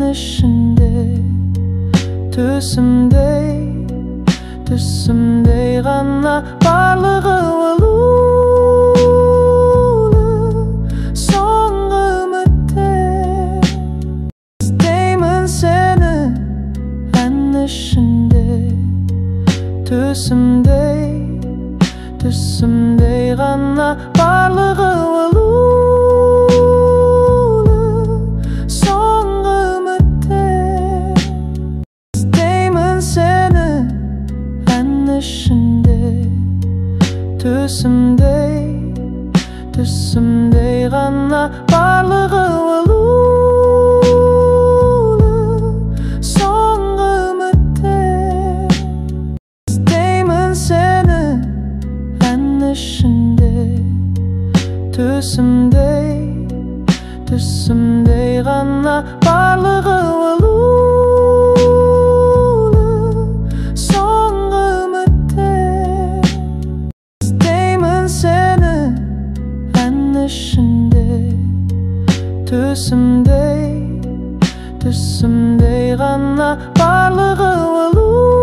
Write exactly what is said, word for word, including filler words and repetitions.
ішінде түсімдей, түсімдей ғана барлығы ұлулы соңғы үміттер. Іздеймін сені ән ішінде түсімдей, түсімдей ғана барлығы ұлулы соңғы үміттер. Іздеймін сені ән ішінде түсімдей, түсімдей ғана барлығы ұлулы соңғы үміттер. Іздеймін сені ән ішінде түсімдей, түсімдей ғана барлығы ұлулы соңғы үміттер. Іздеймін сені ән ішінде түсімдей, түсімдей ғана барлығы ұлулы